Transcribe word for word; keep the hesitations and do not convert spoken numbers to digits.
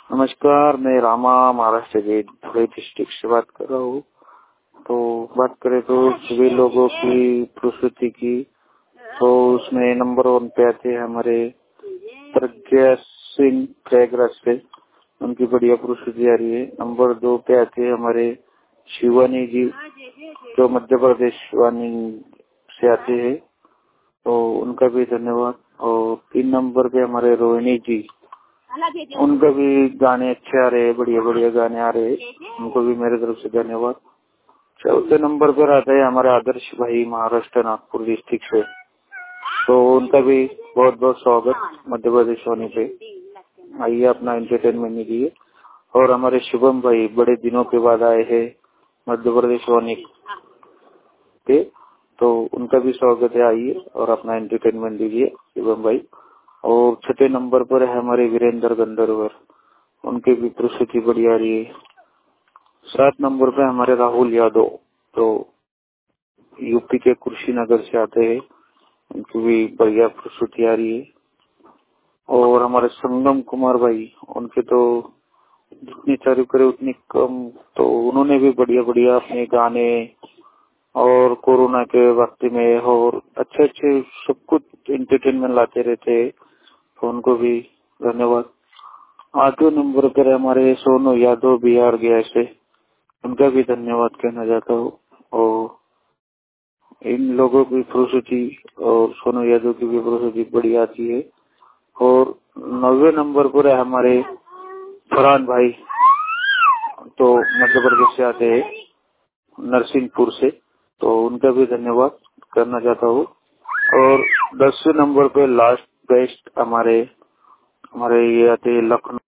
नमस्कार, मैं रामा महाराष्ट्र के धुले डिस्ट्रिक्ट से बात कर रहा हूँ। तो बात करें तो सभी लोगों की प्रस्तुति की, तो उसमें नंबर वन पे आते हैं हमारे प्रज्ञा सिंह प्रयागराज से, उनकी बढ़िया प्रस्तुति आ रही है। नंबर दो पे आते हैं हमारे शिवानी जी, जो मध्य प्रदेश वानी से आते हैं, तो उनका भी धन्यवाद। और तीन नंबर पे हमारे रोहिणी जी, उनका भी गाने अच्छे आ रहे हैं, बढ़िया बढ़िया गाने आ रहे हैं, उनको भी मेरे तरफ से धन्यवाद। चौथे नंबर पर आता है हमारे आदर्श भाई महाराष्ट्र नागपुर डिस्ट्रिक्ट से, तो उनका भी बहुत बहुत स्वागत मध्य प्रदेश वानी पे। आइए अपना एंटरटेनमेंट लीजिए। और हमारे शुभम भाई बड़े दिनों के बाद आए हैं मध्य प्रदेश वानी पे, तो उनका भी स्वागत है। आइए और अपना एंटरटेनमेंट लीजिए शुभम भाई। और छठे नंबर पर है हमारे वीरेंद्र गंधर्वर, उनके भी प्रस्तुति बढ़िया आ रही है। सात नंबर पे हमारे राहुल यादव, तो यूपी के कुशीनगर से आते हैं, उनकी भी बढ़िया प्रस्तुति आ रही है। और हमारे संगम कुमार भाई, उनके तो जितनी तारीफ करे उतनी कम, तो उन्होंने भी बढ़िया बढ़िया अपने गाने और कोरोना के वक्त में और अच्छे अच्छे सब कुछ एंटरटेनमेंट लाते रहते हैं, तो उनको भी धन्यवाद। आठवें नंबर पर हमारे सोनू यादव बिहार गया से, उनका भी धन्यवाद कहना चाहता हूँ। और इन लोगों की प्रस्तुति और सोनू यादव की भी प्रस्तुति बढ़िया आती है। और नौवे नंबर पर है हमारे फरहान भाई, तो मध्य प्रदेश से आते हैं नरसिंहपुर से, तो उनका भी धन्यवाद करना चाहता हूँ। और दसवें नंबर पे लास्ट बेस्ट हमारे हमारे ये आते हैं लखनऊ